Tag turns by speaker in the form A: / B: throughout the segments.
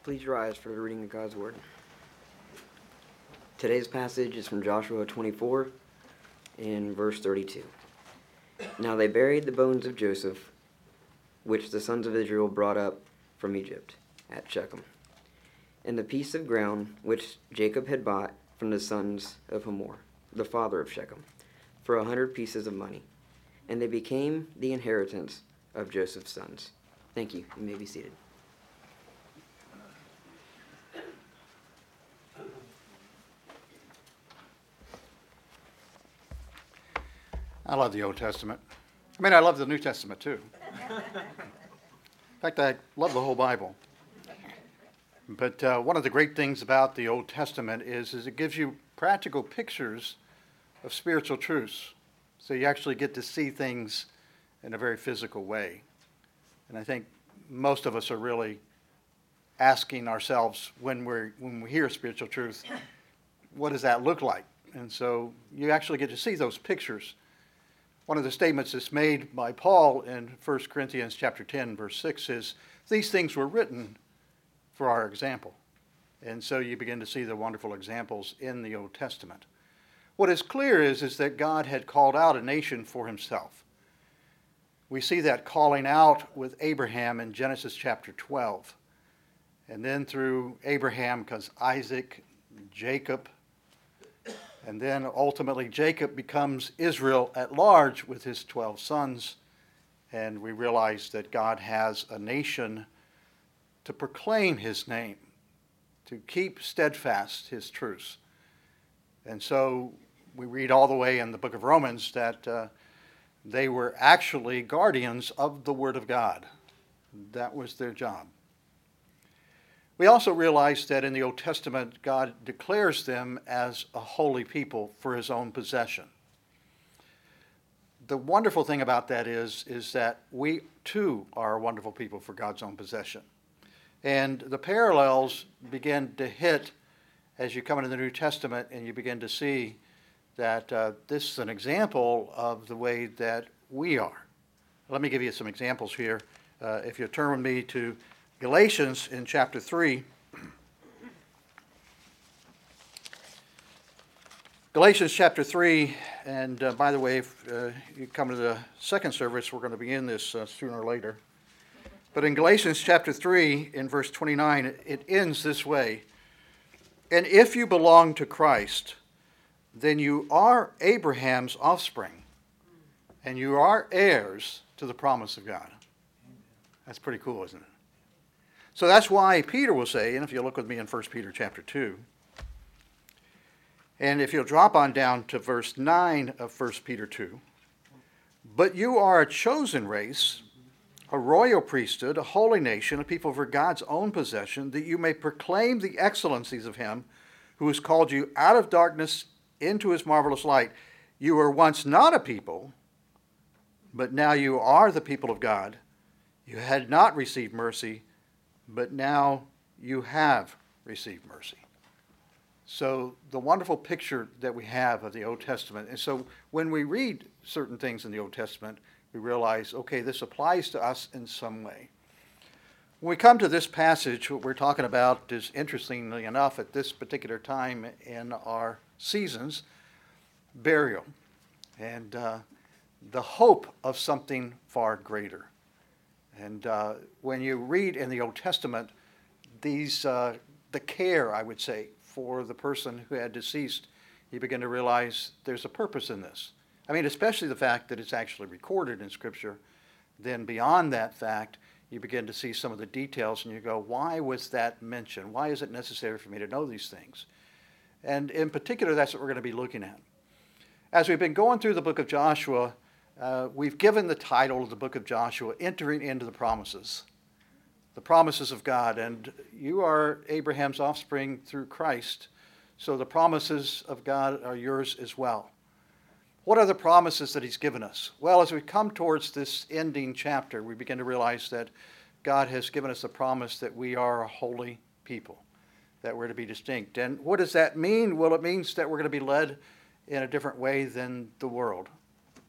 A: Please rise for the reading of God's Word. Today's passage is from Joshua 24 in verse 32. Now they buried the bones of Joseph, which the sons of Israel brought up from Egypt, at Shechem, in the piece of ground which Jacob had bought from the sons of Hamor, the father of Shechem, for 100 pieces of money. And they became the inheritance of Joseph's sons. Thank you. You may be seated.
B: I love the Old Testament. I love the New Testament too. In fact, I love the whole Bible. But one of the great things about the Old Testament is it gives you practical pictures of spiritual truths. So you actually get to see things in a very physical way. And I think most of us are really asking ourselves when we hear spiritual truth, what does that look like? And so you actually get to see those pictures. One of the statements that's made by Paul in 1 Corinthians chapter 10, verse 6 is, these things were written for our example. And so you begin to see the wonderful examples in the Old Testament. What is clear is that God had called out a nation for himself. We see that calling out with Abraham in Genesis chapter 12. And then through Abraham comes Isaac, Jacob, and then ultimately Jacob becomes Israel at large with his 12 sons. And we realize that God has a nation to proclaim his name, to keep steadfast his truths. And so we read all the way in the book of Romans that they were actually guardians of the Word of God. That was their job. We also realize that in the Old Testament, God declares them as a holy people for his own possession. The wonderful thing about that is that we too are a wonderful people for God's own possession. And the parallels begin to hit as you come into the New Testament and you begin to see that this is an example of the way that we are. Let me give you some examples here. If you turn with me to Galatians in chapter 3. Galatians chapter 3, and by the way, if you come to the second service, we're going to begin this sooner or later. But in Galatians chapter 3, in verse 29, it ends this way. And if you belong to Christ, then you are Abraham's offspring, and you are heirs to the promise of God. That's pretty cool, isn't it? So that's why Peter will say, and if you look with me in 1 Peter chapter 2, and if you'll drop on down to verse 9 of 1 Peter 2, but you are a chosen race, a royal priesthood, a holy nation, a people for God's own possession, that you may proclaim the excellencies of him who has called you out of darkness into his marvelous light. You were once not a people, but now you are the people of God. You had not received mercy, but now you have received mercy. So the wonderful picture that we have of the Old Testament. And so when we read certain things in the Old Testament, we realize, okay, this applies to us in some way. When we come to this passage, what we're talking about is, interestingly enough, at this particular time in our seasons, burial. And the hope of something far greater. And when you read in the Old Testament, the care, I would say, for the person who had deceased, you begin to realize there's a purpose in this. Especially the fact that it's actually recorded in Scripture. Then beyond that fact, you begin to see some of the details and you go, why was that mentioned? Why is it necessary for me to know these things? And in particular, that's what we're going to be looking at. As we've been going through the book of Joshua, we've given the title of the book of Joshua, Entering into the Promises of God. And you are Abraham's offspring through Christ, so the promises of God are yours as well. What are the promises that he's given us? Well, as we come towards this ending chapter, we begin to realize that God has given us the promise that we are a holy people, that we're to be distinct. And what does that mean? Well, it means that we're going to be led in a different way than the world.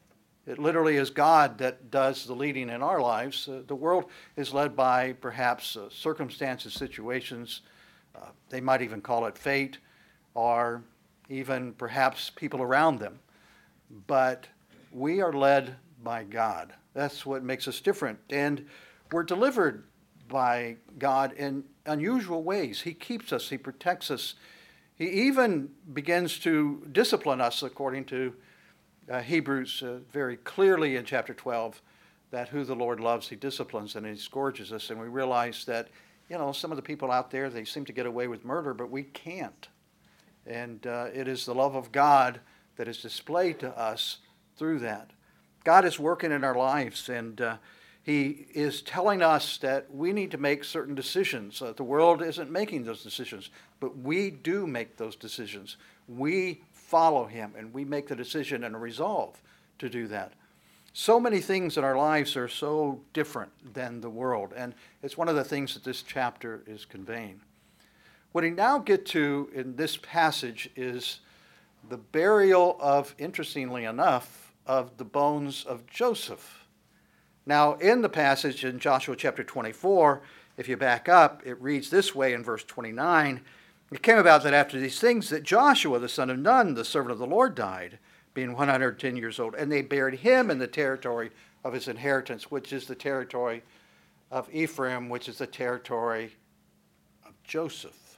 B: It literally is God that does the leading in our lives. The world is led by perhaps circumstances, situations. They might even call it fate, or even perhaps people around them. But we are led by God. That's what makes us different. And we're delivered by God in unusual ways. He keeps us. He protects us. He even begins to discipline us according to Hebrews very clearly in chapter 12, that who the Lord loves, he disciplines and he scourges us. And we realize that, some of the people out there, they seem to get away with murder, but we can't. And it is the love of God that is displayed to us through that. God is working in our lives, and he is telling us that we need to make certain decisions. The world isn't making those decisions, but we do make those decisions. We follow him, and we make the decision and a resolve to do that. So many things in our lives are so different than the world, and it's one of the things that this chapter is conveying. What we now get to in this passage is the burial of, interestingly enough, of the bones of Joseph. Now, in the passage in Joshua chapter 24, if you back up, it reads this way in verse 29, "It came about that after these things that Joshua, the son of Nun, the servant of the Lord, died, being 110 years old. And they buried him in the territory of his inheritance, which is the territory of Ephraim, which is the territory of Joseph."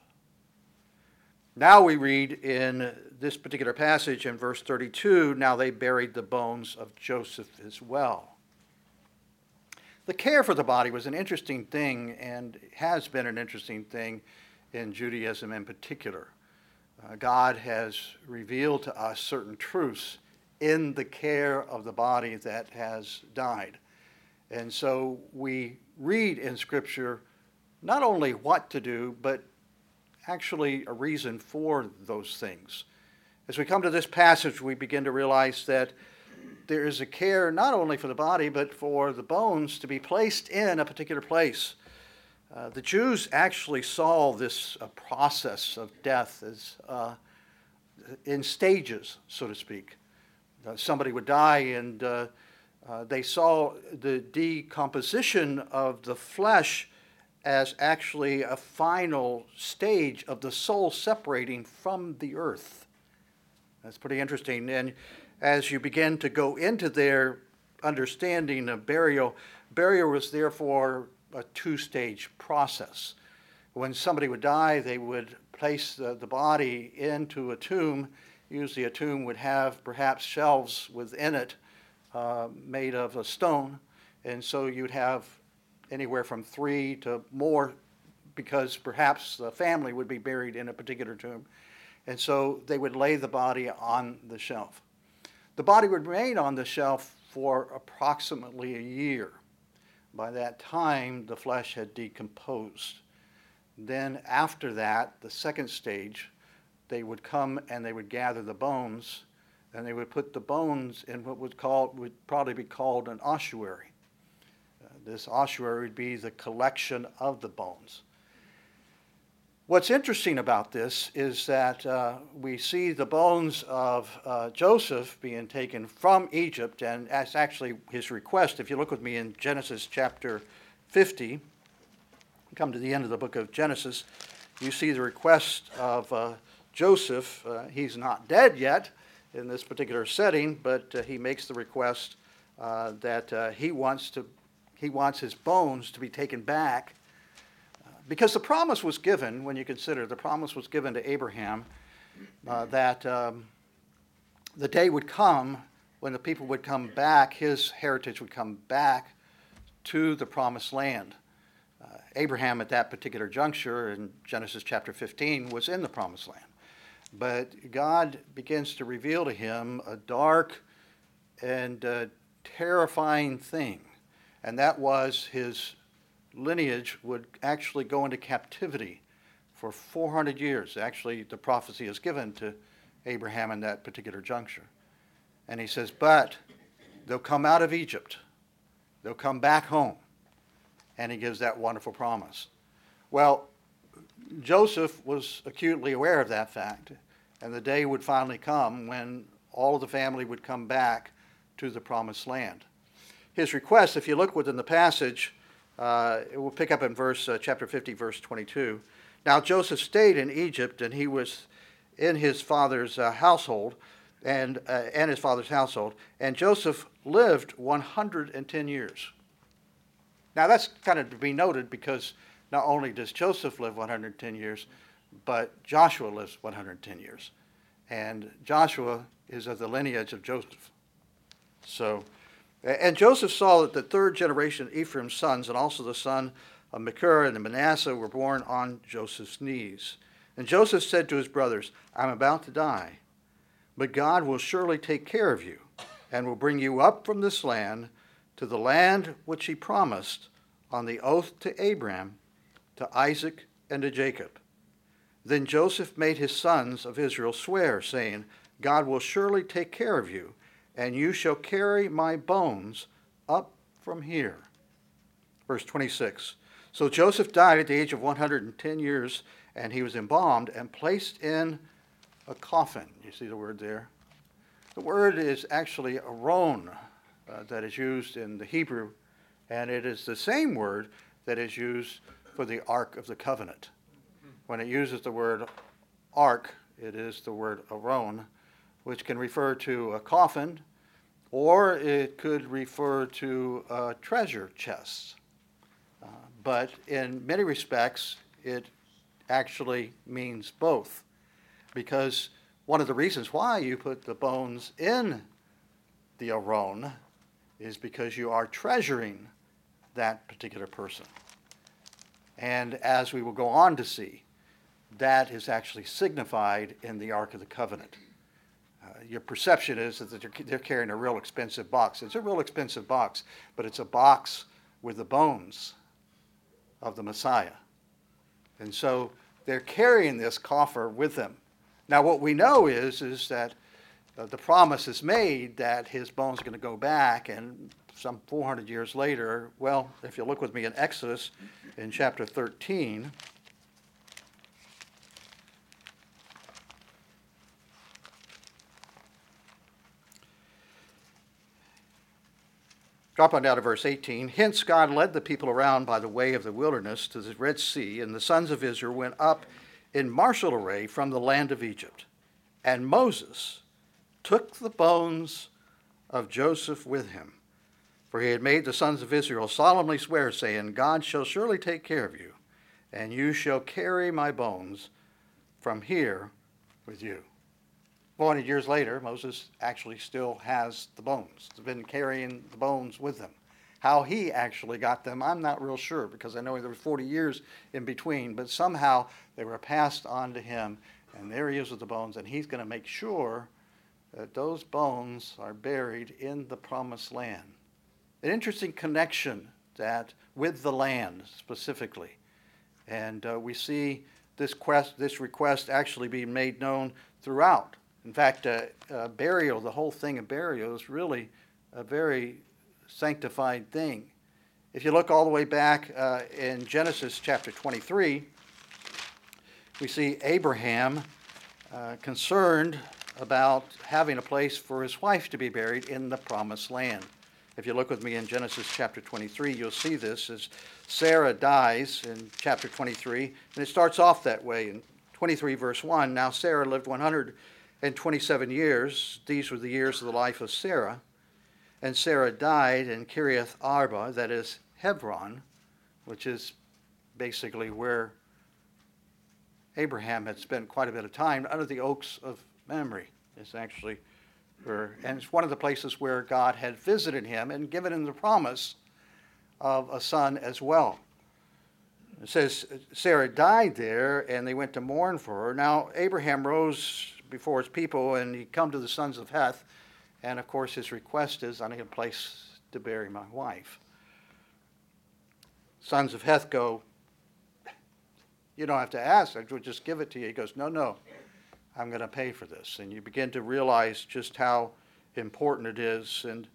B: Now we read in this particular passage in verse 32, "Now they buried the bones of Joseph as well." The care for the body was an interesting thing, and has been an interesting thing in Judaism in particular. God has revealed to us certain truths in the care of the body that has died. And so we read in Scripture not only what to do, but actually a reason for those things. As we come to this passage, we begin to realize that there is a care not only for the body, but for the bones to be placed in a particular place. The Jews actually saw this process of death as in stages, so to speak. Somebody would die, and they saw the decomposition of the flesh as actually a final stage of the soul separating from the earth. That's pretty interesting. And as you begin to go into their understanding of burial, burial was therefore a two-stage process. When somebody would die, they would place the body into a tomb. Usually a tomb would have perhaps shelves within it made of a stone. And so you'd have anywhere from 3 to more, because perhaps the family would be buried in a particular tomb. And so they would lay the body on the shelf. The body would remain on the shelf for approximately a year. By that time, the flesh had decomposed. Then after that, the second stage, they would come and they would gather the bones, and they would put the bones in what would probably be called an ossuary. This ossuary would be the collection of the bones. What's interesting about this is that we see the bones of Joseph being taken from Egypt, and that's actually his request. If you look with me in Genesis chapter 50, come to the end of the book of Genesis, you see the request of Joseph. He's not dead yet in this particular setting, but he makes the request that he wants his bones to be taken back. Because the promise was given, when you consider, the promise was given to Abraham that the day would come when the people would come back, his heritage would come back to the promised land. Abraham at that particular juncture in Genesis chapter 15 was in the promised land. But God begins to reveal to him a dark and terrifying thing, and that was his lineage would actually go into captivity for 400 years. Actually, the prophecy is given to Abraham in that particular juncture. And he says, but they'll come out of Egypt. They'll come back home. And he gives that wonderful promise. Well, Joseph was acutely aware of that fact. And the day would finally come when all of the family would come back to the promised land. His request, if you look within the passage, it will pick up in chapter 50, verse 22. Now Joseph stayed in Egypt, and he was in his father's household, and his father's household. And Joseph lived 110 years. Now that's kind of to be noted, because not only does Joseph live 110 years, but Joshua lives 110 years. And Joshua is of the lineage of Joseph. And Joseph saw that the third generation of Ephraim's sons, and also the son of Machir and Manasseh, were born on Joseph's knees. And Joseph said to his brothers, I'm about to die, but God will surely take care of you, and will bring you up from this land to the land which he promised on the oath to Abraham, to Isaac, and to Jacob. Then Joseph made his sons of Israel swear, saying, God will surely take care of you, and you shall carry my bones up from here. Verse 26. So Joseph died at the age of 110 years, and he was embalmed and placed in a coffin. You see the word there? The word is actually aron, that is used in the Hebrew, and it is the same word that is used for the Ark of the Covenant. When it uses the word ark, it is the word aron, which can refer to a coffin, or it could refer to a treasure chest. But in many respects, it actually means both, because one of the reasons why you put the bones in the aron is because you are treasuring that particular person. And as we will go on to see, that is actually signified in the Ark of the Covenant. Your perception is that they're carrying a real expensive box. It's a real expensive box, but it's a box with the bones of the Messiah. And so they're carrying this coffer with them. Now what we know is that the promise is made that his bones are going to go back, and some 400 years later, well, if you look with me in Exodus in chapter 13, drop on down to verse 18. Hence God led the people around by the way of the wilderness to the Red Sea, and the sons of Israel went up in martial array from the land of Egypt. And Moses took the bones of Joseph with him, for he had made the sons of Israel solemnly swear, saying, God shall surely take care of you, and you shall carry my bones from here with you. 400 years later, Moses actually still has the bones. He's been carrying the bones with him. How he actually got them, I'm not real sure, because I know there were 40 years in between, but somehow they were passed on to him, and there he is with the bones, and he's going to make sure that those bones are buried in the promised land. An interesting connection that with the land specifically. And we see this request actually being made known throughout. In fact, burial, the whole thing of burial is really a very sanctified thing. If you look all the way back in Genesis chapter 23, we see Abraham concerned about having a place for his wife to be buried in the promised land. If you look with me in Genesis chapter 23, you'll see this as Sarah dies in chapter 23, and it starts off that way in 23 verse 1. Now Sarah lived 127 years. These were the years of the life of Sarah. And Sarah died in Kiriath Arba, that is Hebron, which is basically where Abraham had spent quite a bit of time, under the oaks of Mamre. It's actually where, and it's one of the places where God had visited him and given him the promise of a son as well. It says Sarah died there, and they went to mourn for her. Now Abraham rose before his people, and he come to the sons of Heth, and of course his request is, I need a place to bury my wife. Sons of Heth go, you don't have to ask, I would just give it to you. He goes, no, I'm going to pay for this. And you begin to realize just how important it is. And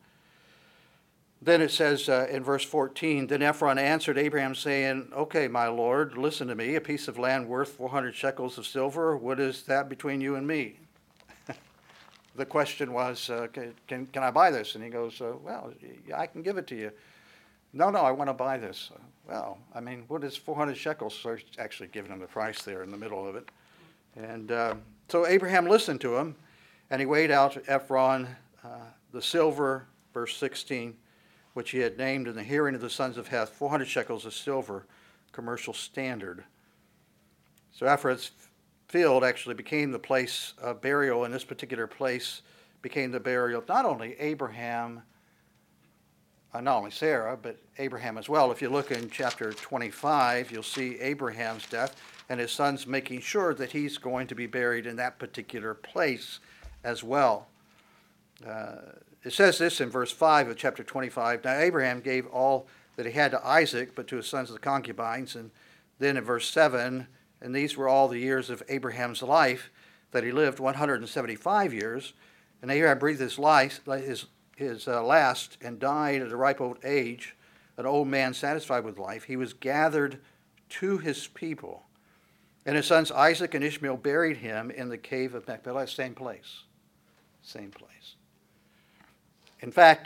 B: then it says in verse 14, Then Ephron answered Abraham, saying, Okay, my lord, listen to me. A piece of land worth 400 shekels of silver, what is that between you and me? the question was, can I buy this? And he goes, well, I can give it to you. No, I want to buy this. Well, I mean, what is 400 shekels? So he's actually giving him the price there in the middle of it. And so Abraham listened to him, and he weighed out to Ephron the silver, verse 16, which he had named in the hearing of the sons of Heth, 400 shekels of silver, commercial standard. So Ephron's field actually became the place of burial, and this particular place became the burial of not only Abraham, not only Sarah, but Abraham as well. If you look in chapter 25, you'll see Abraham's death and his sons making sure that he's going to be buried in that particular place as well. It says this in verse 5 of chapter 25. Now Abraham gave all that he had to Isaac, but to his sons the concubines. And then in verse 7, and these were all the years of Abraham's life, that he lived 175 years. And Abraham breathed his last, and died at a ripe old age, an old man satisfied with life. He was gathered to his people. And his sons Isaac and Ishmael buried him in the cave of Machpelah, same place. Same place. In fact,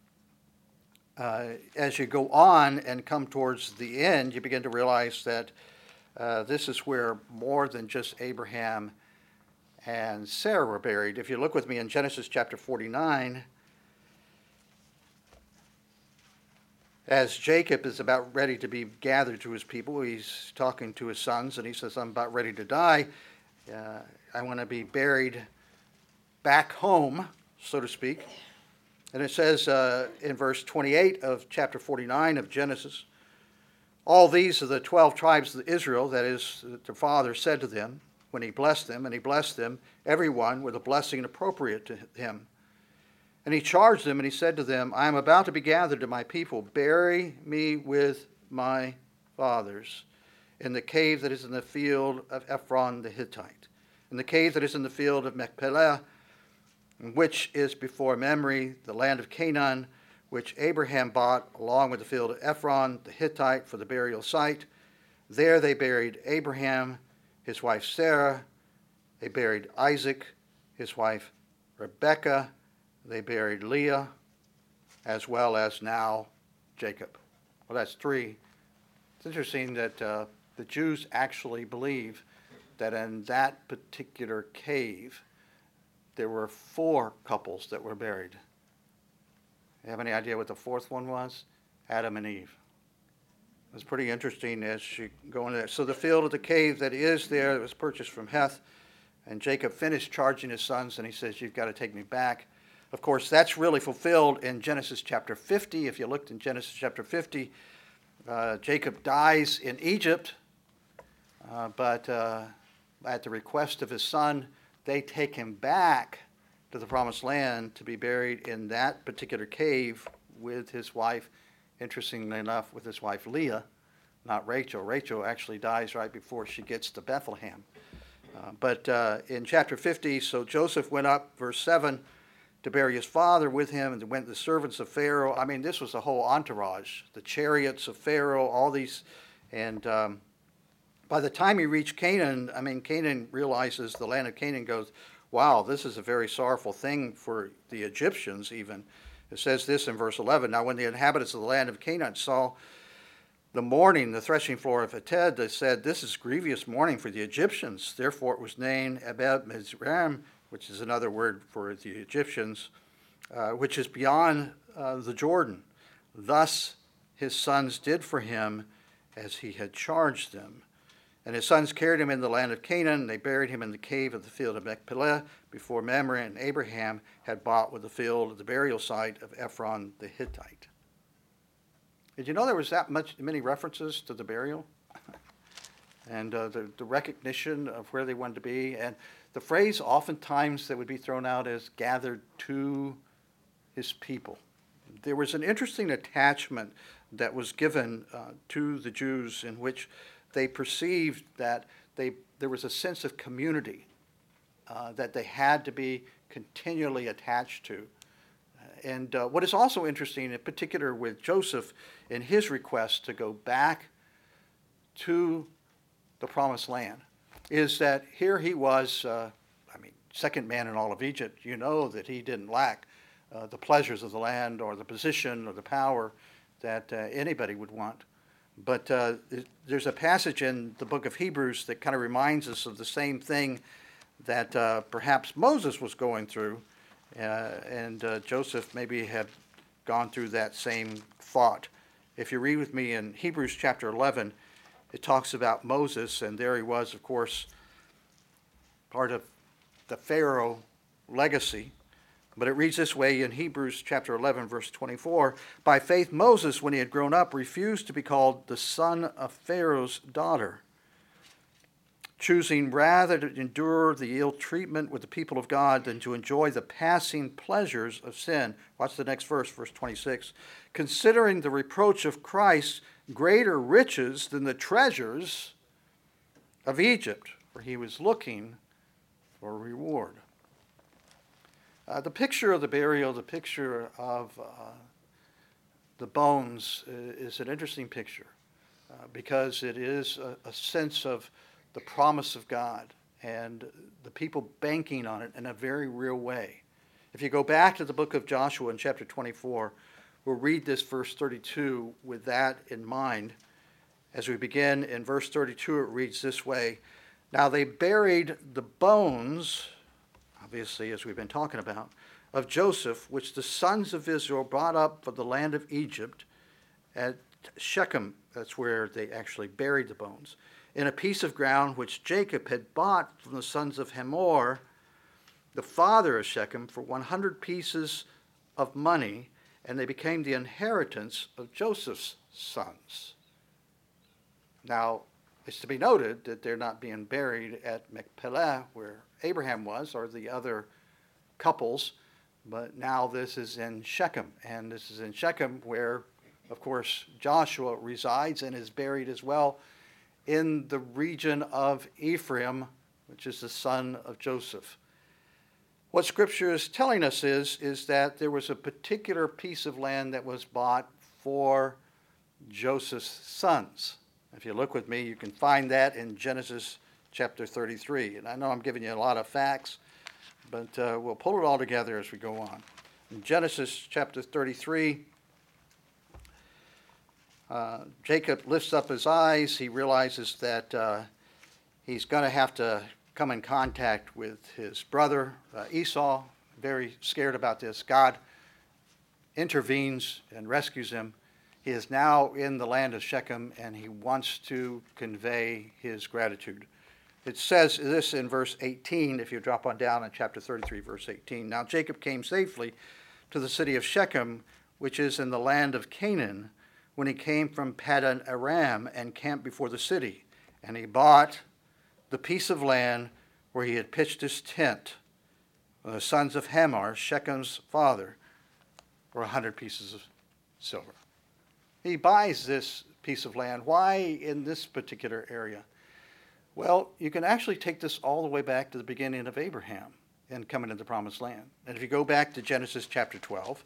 B: as you go on and come towards the end, you begin to realize that this is where more than just Abraham and Sarah were buried. If you look with me in Genesis chapter 49, as Jacob is about ready to be gathered to his people, he's talking to his sons, and he says, I'm about ready to die. I want to be buried back home, so to speak. And it says in verse 28 of chapter 49 of Genesis, all these are the 12 tribes of Israel, that is, the father said to them when he blessed them, and he blessed them, everyone, with a blessing appropriate to him. And he charged them, and he said to them, I am about to be gathered to my people. Bury me with my fathers in the cave that is in the field of Ephron the Hittite, in the cave that is in the field of Machpelah, which is before Mamre, the land of Canaan, which Abraham bought along with the field of Ephron the Hittite for the burial site. There they buried Abraham, his wife Sarah. They buried Isaac, his wife Rebekah. They buried Leah, as well as now Jacob. Well, that's three. It's interesting that the Jews actually believe that in that particular cave, there were 4 couples that were buried. You have any idea what the 4th one was? Adam and Eve. It's pretty interesting as you go into there. So the field of the cave that is there, that was purchased from Heth, and Jacob finished charging his sons, and he says, you've got to take me back. Of course, that's really fulfilled in Genesis chapter 50. If you looked in Genesis chapter 50, Jacob dies in Egypt, but at the request of his son, they take him back to the promised land to be buried in that particular cave with his wife, interestingly enough, with his wife Leah, not Rachel. Rachel actually dies right before she gets to Bethlehem. But in chapter 50, so Joseph went up, verse 7, to bury his father with him, and went the servants of Pharaoh. I mean, this was a whole entourage, the chariots of Pharaoh, all these. And by the time he reached Canaan, Canaan realizes, the land of Canaan goes, wow, this is a very sorrowful thing for the Egyptians even. It says this in verse 11, now when the inhabitants of the land of Canaan saw the mourning, the threshing floor of Atad, they said, this is grievous mourning for the Egyptians. Therefore it was named Abel Mizraim, which is another word for the Egyptians, which is beyond the Jordan. Thus his sons did for him as he had charged them. And his sons carried him in the land of Canaan. They buried him in the cave of the field of Machpelah before Mamre, and Abraham had bought with the field of the burial site of Ephron the Hittite. Did you know there was many references to the burial? And the recognition of where they wanted to be. And the phrase oftentimes that would be thrown out as gathered to his people. There was an interesting attachment that was given to the Jews in which they perceived that there was a sense of community that they had to be continually attached to. And what is also interesting, in particular with Joseph, in his request to go back to the promised land, is that here he was, second man in all of Egypt, you know that he didn't lack the pleasures of the land or the position or the power that anybody would want. But there's a passage in the book of Hebrews that kind of reminds us of the same thing that perhaps Moses was going through, and Joseph maybe had gone through that same thought. If you read with me in Hebrews chapter 11, it talks about Moses, and there he was, of course, part of the Pharaoh legacy. But it reads this way in Hebrews chapter 11, verse 24. By faith, Moses, when he had grown up, refused to be called the son of Pharaoh's daughter, choosing rather to endure the ill treatment with the people of God than to enjoy the passing pleasures of sin. Watch the next verse, verse 26. Considering the reproach of Christ greater riches than the treasures of Egypt, for he was looking for reward. The picture of the burial, the picture of the bones is an interesting picture because it is a sense of the promise of God and the people banking on it in a very real way. If you go back to the book of Joshua in chapter 24, we'll read this verse 32 with that in mind. As we begin in verse 32, it reads this way. Now they buried the bones, obviously, as we've been talking about, of Joseph, which the sons of Israel brought up from the land of Egypt at Shechem. That's where they actually buried the bones. In a piece of ground which Jacob had bought from the sons of Hamor, the father of Shechem, for 100 pieces of money, and they became the inheritance of Joseph's sons. Now, it's to be noted that they're not being buried at Machpelah, where Abraham was, or the other couples, but now this is in Shechem. And this is in Shechem where, of course, Joshua resides and is buried as well in the region of Ephraim, which is the son of Joseph. What Scripture is telling us is that there was a particular piece of land that was bought for Joseph's sons. If you look with me, you can find that in Genesis chapter 33. And I know I'm giving you a lot of facts, but we'll pull it all together as we go on. In Genesis chapter 33, Jacob lifts up his eyes. He realizes that he's going to have to come in contact with his brother Esau. Very scared about this. God intervenes and rescues him. He is now in the land of Shechem, and he wants to convey his gratitude. It says this in verse 18, if you drop on down in chapter 33, verse 18. Now Jacob came safely to the city of Shechem, which is in the land of Canaan, when he came from Paddan Aram and camped before the city. And he bought the piece of land where he had pitched his tent from the sons of Hamor, Shechem's father, for 100 pieces of silver. He buys this piece of land. Why in this particular area? Well, you can actually take this all the way back to the beginning of Abraham and coming into the promised land. And if you go back to Genesis chapter 12,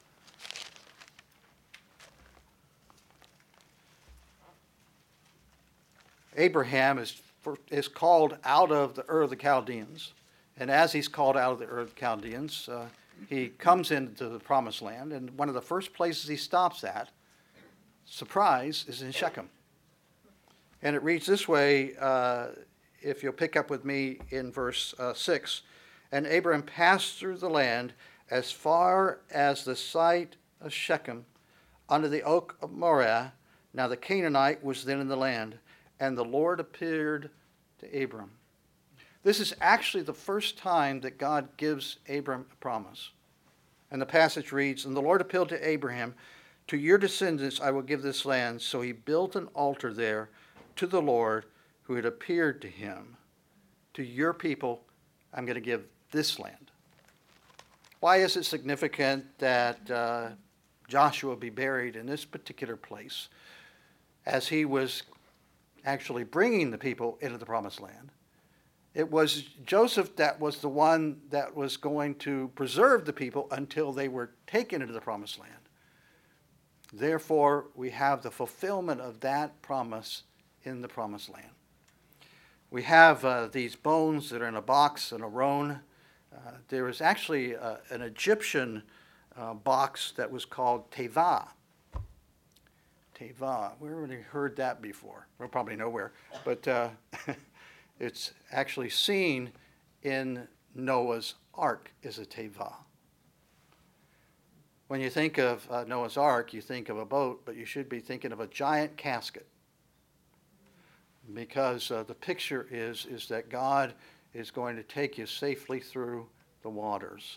B: Abraham is called out of the Ur of the Chaldeans. And as he's called out of the Ur of the Chaldeans, he comes into the promised land. And one of the first places he stops at, surprise, is in Shechem. And it reads this way, if you'll pick up with me in verse 6. And Abraham passed through the land as far as the site of Shechem, under the oak of Moreh. Now the Canaanite was then in the land, and the Lord appeared to Abram. This is actually the first time that God gives Abram a promise. And the passage reads, And the Lord appealed to Abraham, To your descendants I will give this land. So he built an altar there to the Lord who had appeared to him. To your people I'm going to give this land. Why is it significant that Joshua be buried in this particular place as he was actually bringing the people into the promised land? It was Joseph that was the one that was going to preserve the people until they were taken into the promised land. Therefore, we have the fulfillment of that promise in the promised land. We have these bones that are in a box, an aron. There was actually an Egyptian box that was called teva. Teva. Where have we heard that before? Well, probably nowhere. But it's actually seen in Noah's Ark as a teva. When you think of Noah's Ark, you think of a boat, but you should be thinking of a giant casket. Because the picture is that God is going to take you safely through the waters.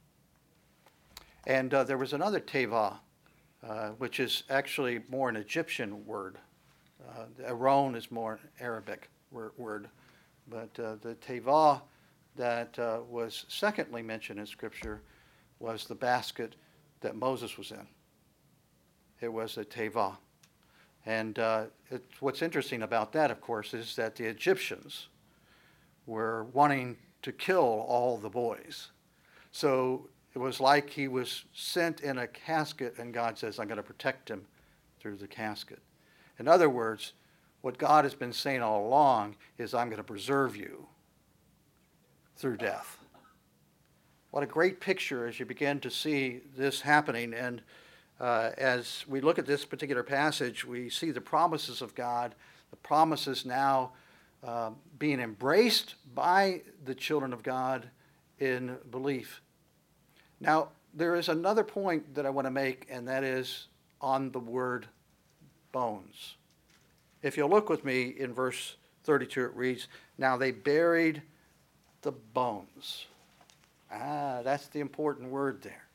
B: And there was another teva, which is actually more an Egyptian word. Aron is more an Arabic word. But the teva that was secondly mentioned in Scripture was the basket that Moses was in. It was a teva. And what's interesting about that, of course, is that the Egyptians were wanting to kill all the boys. So it was like he was sent in a casket, and God says, I'm going to protect him through the casket. In other words, what God has been saying all along is, I'm going to preserve you through death. What a great picture as you begin to see this happening. And as we look at this particular passage, we see the promises of God, the promises now being embraced by the children of God in belief. Now, there is another point that I want to make, and that is on the word bones. If you'll look with me in verse 32, it reads, now they buried the bones. That's the important word there.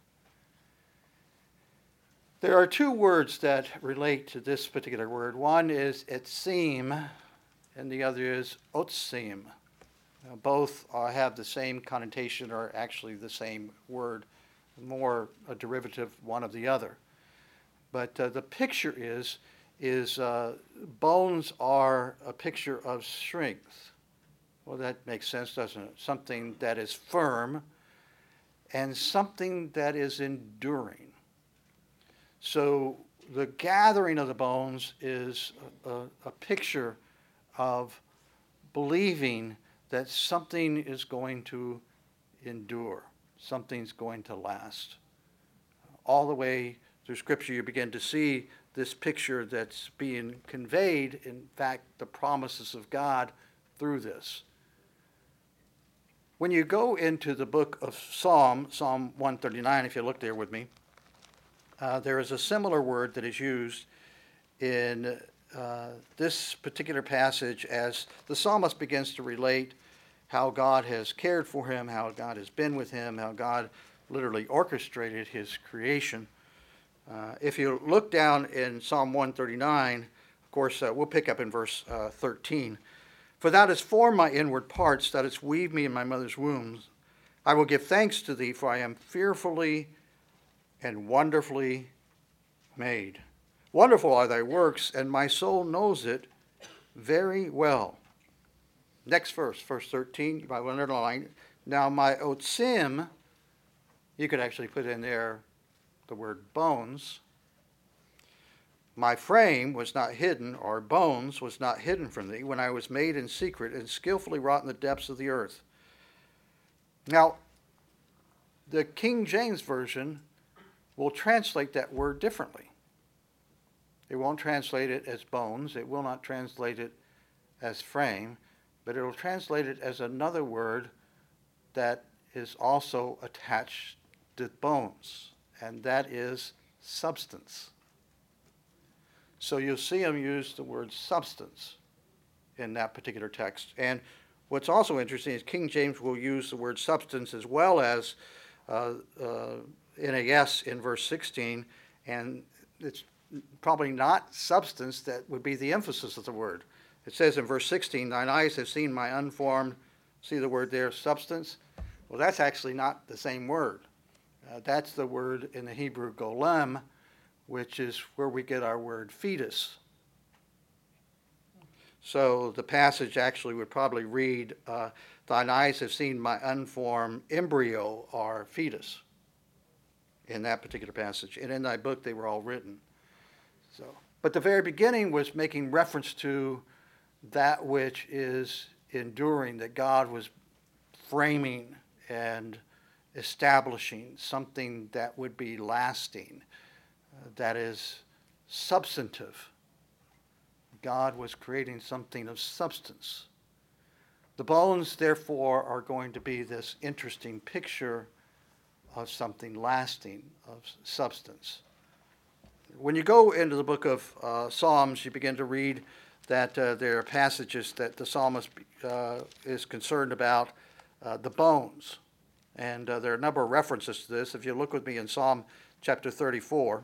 B: There are two words that relate to this particular word. One is etzim, and the other is otzim. Both have the same connotation, or actually the same word, more a derivative one of the other. But the picture is bones are a picture of strength. Well, that makes sense, doesn't it? Something that is firm and something that is enduring. So the gathering of the bones is a picture of believing that something is going to endure, something's going to last. All the way through Scripture, you begin to see this picture that's being conveyed, in fact, the promises of God through this. When you go into the book of Psalm 139, if you look there with me, there is a similar word that is used in this particular passage as the psalmist begins to relate how God has cared for him, how God has been with him, how God literally orchestrated his creation. If you look down in Psalm 139, of course, we'll pick up in verse 13. For thou hast formed my inward parts, thou hast weaved me in my mother's womb. I will give thanks to thee, for I am fearfully and wonderfully made. Wonderful are thy works, and my soul knows it very well. Next verse 13, you might want to underline. Now my otzim, you could actually put in there the word bones. My frame was not hidden, or bones was not hidden from thee, when I was made in secret and skillfully wrought in the depths of the earth. Now, the King James Version will translate that word differently. It won't translate it as bones. It will not translate it as frame, but it will translate it as another word that is also attached to bones, and that is substance. So you'll see him use the word substance in that particular text. And what's also interesting is King James will use the word substance as well as NAS in verse 16, and it's probably not substance that would be the emphasis of the word. It says in verse 16, thine eyes have seen my unformed, see the word there, substance? Well, that's actually not the same word. That's the word in the Hebrew golem, which is where we get our word fetus. So the passage actually would probably read, thine eyes have seen my unformed embryo or fetus, in that particular passage. And in thy book they were all written. But the very beginning was making reference to that which is enduring, that God was framing and establishing something that would be lasting, that is substantive. God was creating something of substance. The bones, therefore, are going to be this interesting picture of something lasting, of substance. When you go into the book of Psalms, you begin to read that there are passages that the psalmist is concerned about the bones. And there are a number of references to this. If you look with me in Psalm chapter 34,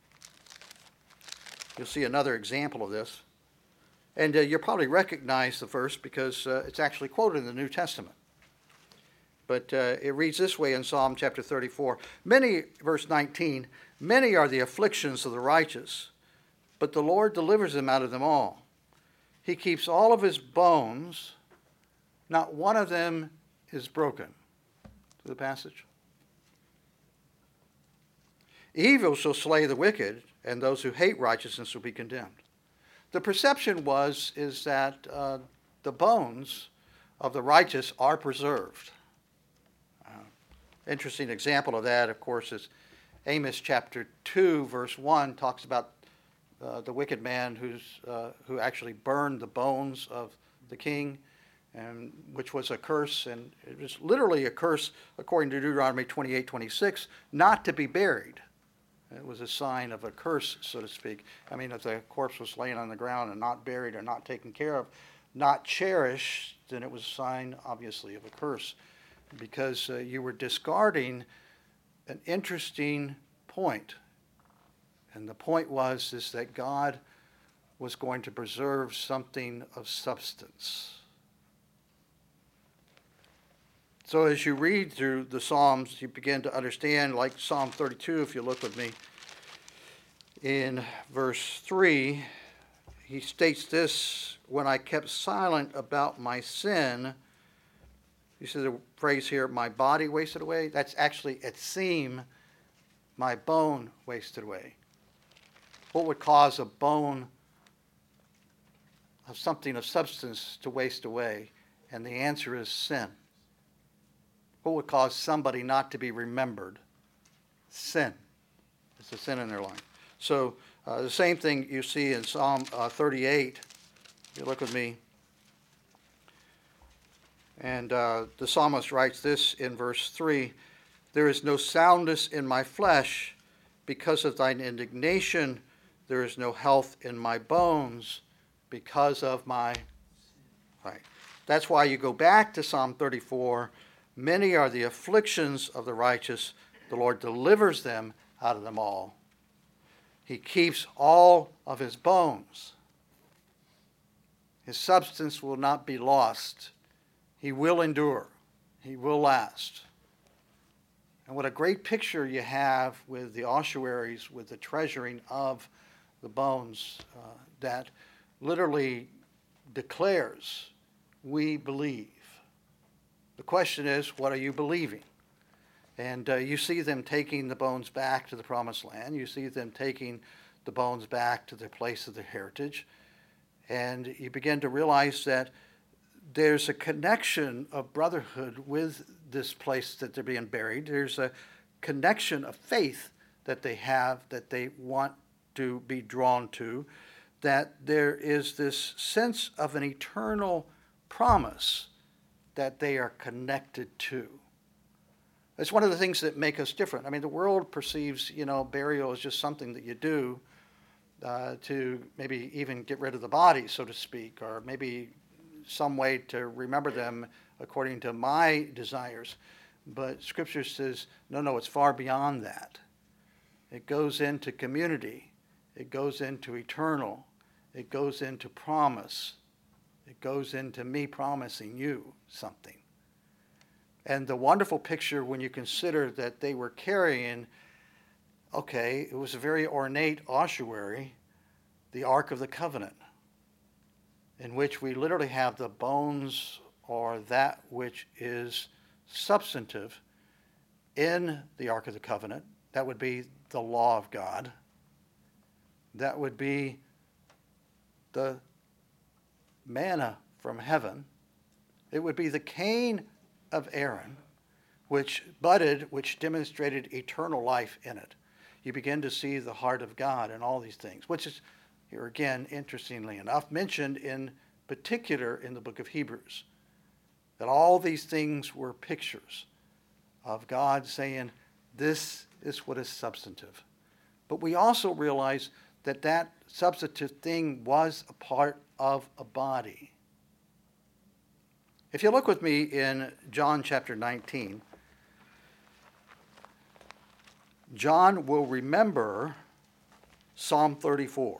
B: you'll see another example of this. And you'll probably recognize the verse because it's actually quoted in the New Testament. But it reads this way in Psalm chapter 34. Verse 19, many are the afflictions of the righteous, but the Lord delivers them out of them all. He keeps all of his bones, not one of them is broken. To the passage. Evil shall slay the wicked, and those who hate righteousness will be condemned. The perception is that the bones of the righteous are preserved. Interesting example of that, of course, is Amos chapter 2, verse 1, talks about the wicked man who actually burned the bones of the king, and which was a curse, and it was literally a curse, according to Deuteronomy 28:26, not to be buried. It was a sign of a curse, so to speak. I mean, if the corpse was laying on the ground and not buried or not taken care of, not cherished, then it was a sign, obviously, of a curse, because you were discarding an interesting point. And the point is that God was going to preserve something of substance. So as you read through the Psalms, you begin to understand, like Psalm 32, if you look with me, in verse 3, he states this, when I kept silent about my sin, you see the phrase here, my body wasted away? That's actually, it seemed, my bone wasted away. What would cause a bone of something of substance to waste away? And the answer is sin. What would cause somebody not to be remembered? Sin. It's a sin in their life. So the same thing you see in Psalm 38. You look with me. And the psalmist writes this in verse 3. There is no soundness in my flesh because of thine indignation. There is no health in my bones because of my... Right. That's why you go back to Psalm 34. Many are the afflictions of the righteous. The Lord delivers them out of them all. He keeps all of his bones. His substance will not be lost. He will endure. He will last. And what a great picture you have with the ossuaries, with the treasuring of the bones that literally declares, we believe. The question is, what are you believing? And you see them taking the bones back to the promised land. You see them taking the bones back to their place of their heritage. And you begin to realize that there's a connection of brotherhood with this place that they're being buried. There's a connection of faith that they have, that they want to be drawn to, that there is this sense of an eternal promise that they are connected to. It's one of the things that make us different. I mean, the world perceives, burial as just something that you do to maybe even get rid of the body, so to speak, or maybe some way to remember them according to my desires. But Scripture says, no, it's far beyond that. It goes into community. It goes into eternal. It goes into promise. It goes into me promising you something. And the wonderful picture when you consider that they were carrying, it was a very ornate ossuary, the Ark of the Covenant, in which we literally have the bones or that which is substantive in the Ark of the Covenant. That would be the law of God. That would be the manna from heaven. It would be the cane of Aaron, which budded, which demonstrated eternal life in it. You begin to see the heart of God in all these things, which is, here again, interestingly enough, mentioned in particular in the book of Hebrews. That all these things were pictures of God saying, this is what is substantive. But we also realize that that substantive thing was a part of a body. If you look with me in John chapter 19, John will remember Psalm 34.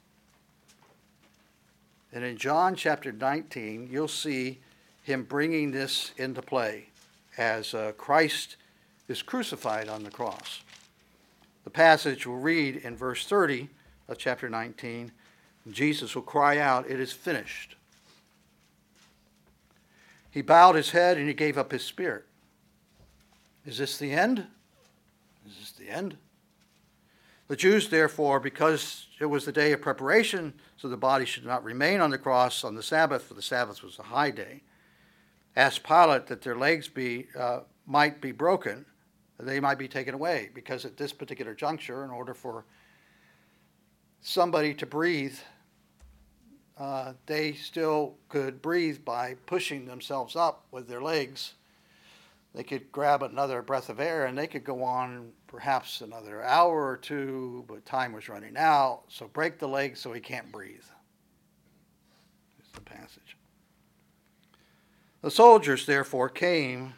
B: And in John chapter 19, you'll see him bringing this into play as Christ is crucified on the cross. The passage we'll read in verse 30 of chapter 19, Jesus will cry out, "It is finished." He bowed his head and he gave up his spirit. Is this the end? Is this the end? The Jews, therefore, because it was the day of preparation, so the body should not remain on the cross on the Sabbath, for the Sabbath was a high day, asked Pilate that their legs might be broken, that they might be taken away, because at this particular juncture, in order for somebody to breathe, they still could breathe by pushing themselves up with their legs. They could grab another breath of air and they could go on perhaps another hour or two, but time was running out, so break the legs so he can't breathe. This is the passage. The soldiers, therefore, came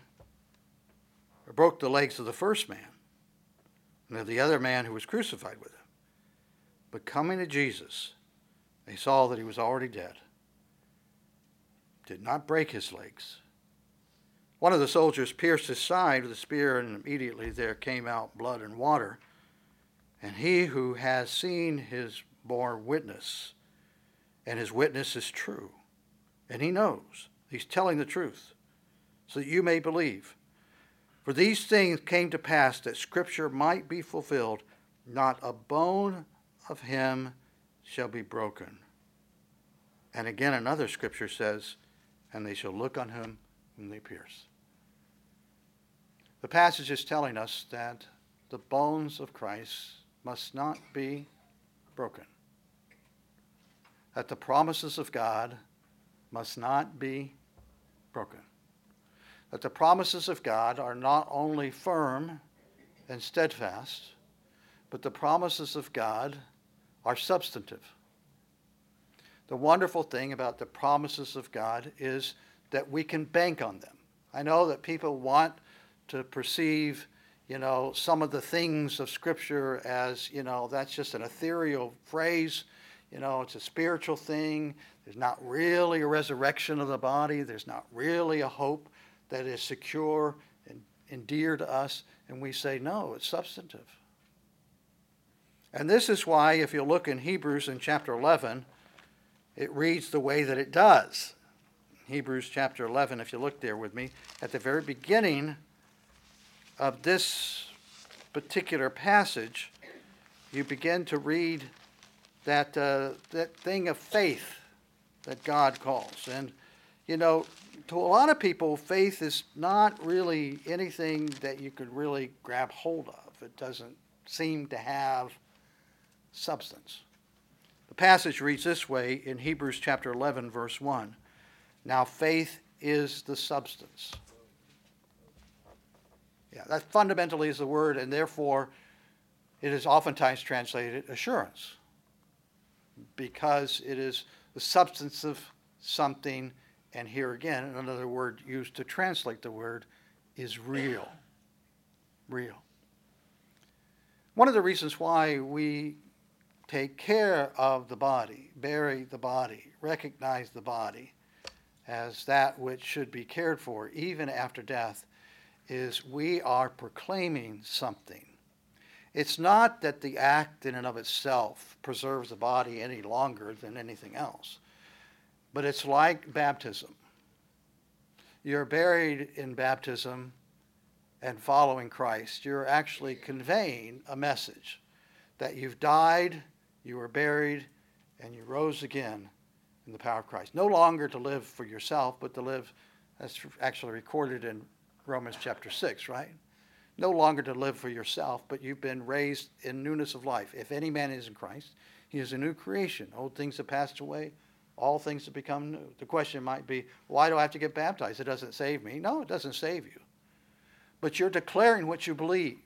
B: or broke the legs of the first man and of the other man who was crucified with him. But coming to Jesus, they saw that he was already dead, did not break his legs. One of the soldiers pierced his side with a spear, and immediately there came out blood and water. And he who has seen his bore witness, and his witness is true. And he knows he's telling the truth, so that you may believe. For these things came to pass that Scripture might be fulfilled. Not a bone of him shall be broken. And again another Scripture says, and they shall look on him whom they pierce. The passage is telling us that the bones of Christ must not be broken. That the promises of God must not be broken. That the promises of God are not only firm and steadfast, but the promises of God are substantive. The wonderful thing about the promises of God is that we can bank on them. I know that people want to perceive, some of the things of Scripture as, that's just an ethereal phrase. It's a spiritual thing. There's not really a resurrection of the body. There's not really a hope that is secure and dear to us. And we say, no, it's substantive. And this is why, if you look in Hebrews in chapter 11, it reads the way that it does. Hebrews chapter 11, if you look there with me, at the very beginning of this particular passage, you begin to read that thing of faith that God calls. And, to a lot of people, faith is not really anything that you could really grab hold of. It doesn't seem to have substance. The passage reads this way in Hebrews chapter 11, verse 1. Now faith is the substance. Yeah, that fundamentally is the word, and therefore it is oftentimes translated assurance, because it is the substance of something, and here again, another word used to translate the word is real. Real. One of the reasons why we take care of the body, bury the body, recognize the body as that which should be cared for even after death, is we are proclaiming something. It's not that the act in and of itself preserves the body any longer than anything else, but it's like baptism. You're buried in baptism and following Christ. You're actually conveying a message that you've died, you were buried, and you rose again in the power of Christ. No longer to live for yourself, but to live, that's actually recorded in Romans chapter 6, right? No longer to live for yourself, but you've been raised in newness of life. If any man is in Christ, he is a new creation. Old things have passed away. All things have become new. The question might be, why do I have to get baptized? It doesn't save me. No, it doesn't save you. But you're declaring what you believe.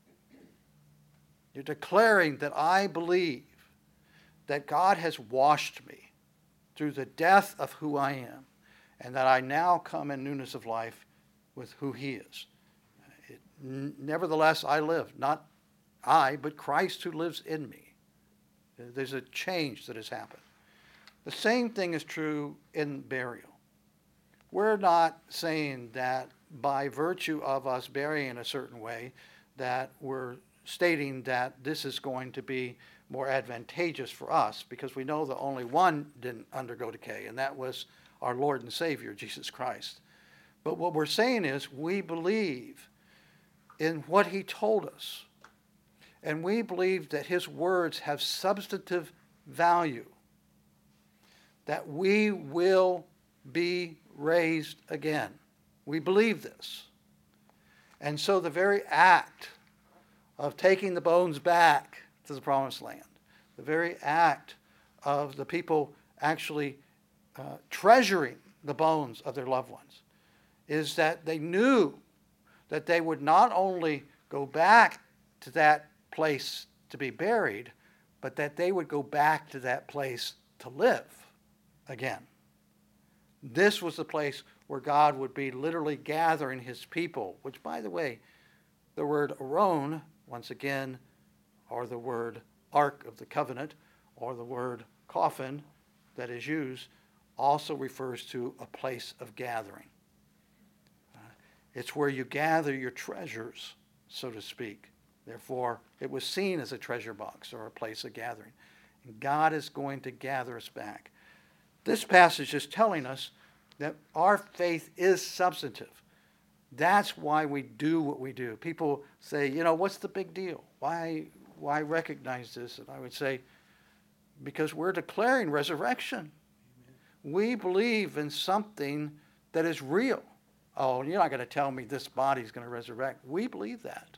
B: You're declaring that I believe that God has washed me through the death of who I am, and that I now come in newness of life with who he is. Nevertheless, I live, not I, but Christ who lives in me. There's a change that has happened. The same thing is true in burial. We're not saying that by virtue of us burying in a certain way that we're stating that this is going to be more advantageous for us, because we know that only one didn't undergo decay, and that was our Lord and Savior, Jesus Christ. But what we're saying is we believe in what he told us, and we believe that his words have substantive value, that we will be raised again. We believe this. And so the very act of taking the bones back to the promised land, the very act of the people actually treasuring the bones of their loved ones, is that they knew that they would not only go back to that place to be buried, but that they would go back to that place to live again. This was the place where God would be literally gathering his people, which, by the way, the word Aron, once again, or the word Ark of the Covenant, or the word coffin that is used, also refers to a place of gathering. It's where you gather your treasures, so to speak. Therefore, it was seen as a treasure box or a place of gathering. And God is going to gather us back. This passage is telling us that our faith is substantive. That's why we do what we do. People say, what's the big deal? Why recognize this? And I would say, because we're declaring resurrection. We believe in something that is real. Oh, you're not going to tell me this body is going to resurrect. We believe that.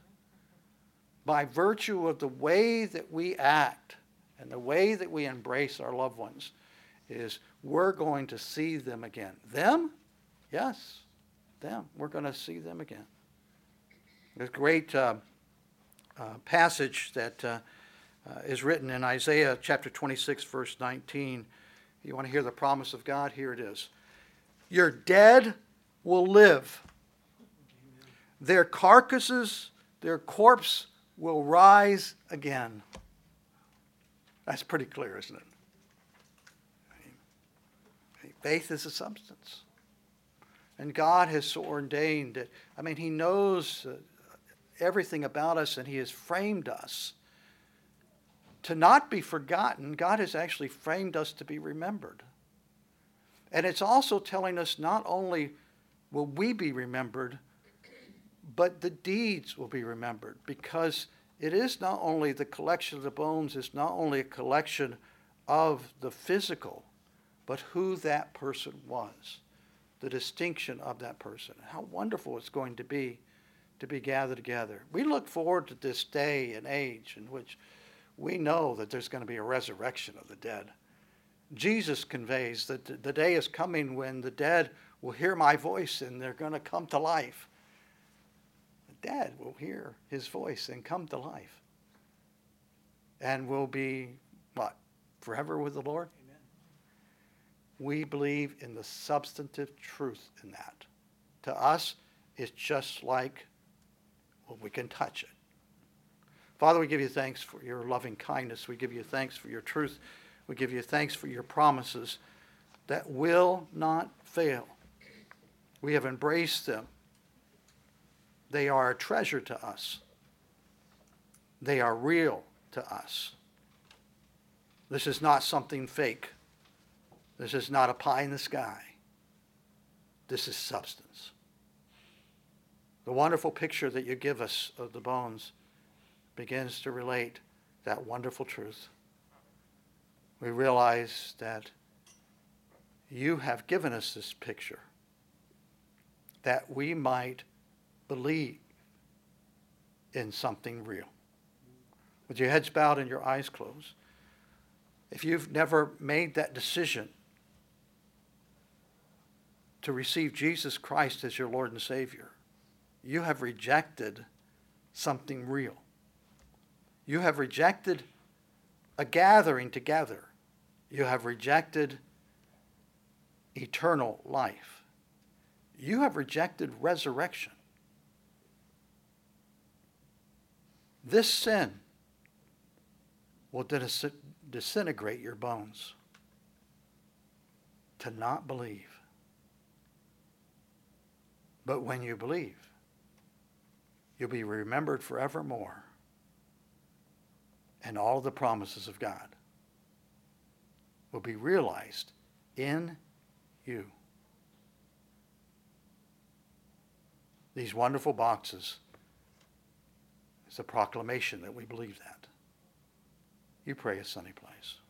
B: By virtue of the way that we act and the way that we embrace our loved ones, is we're going to see them again. Them? Yes, them. We're going to see them again. There's a great passage that is written in Isaiah chapter 26, verse 19. You want to hear the promise of God? Here it is. Your dead will live. Their carcasses, their corpse will rise again. That's pretty clear, isn't it? Faith is a substance. And God has so ordained it. He knows everything about us, and he has framed us to not be forgotten. God has actually framed us to be remembered. And it's also telling us not only will we be remembered, but the deeds will be remembered, because it is not only the collection of the bones, it's not only a collection of the physical, but who that person was, the distinction of that person. How wonderful it's going to be gathered together. We look forward to this day and age in which we know that there's going to be a resurrection of the dead. Jesus conveys that the day is coming when the dead will hear my voice and they're going to come to life. The dead will hear his voice and come to life. And will be, what? Forever with the Lord? Amen. We believe in the substantive truth in that. To us, it's just like, we can touch it. Father, we give you thanks for your loving kindness. We give you thanks for your truth. We give you thanks for your promises that will not fail. We have embraced them. They are a treasure to us. They are real to us. This is not something fake. This is not a pie in the sky. This is substance. The wonderful picture that you give us of the bones begins to relate that wonderful truth. We realize that you have given us this picture that we might believe in something real. With your heads bowed and your eyes closed, if you've never made that decision to receive Jesus Christ as your Lord and Savior, you have rejected something real. You have rejected a gathering together. You have rejected eternal life. You have rejected resurrection. This sin will disintegrate your bones to not believe. But when you believe, you'll be remembered forevermore, and all the promises of God will be realized in you. These wonderful boxes is a proclamation that we believe that. You pray at Sunny Place.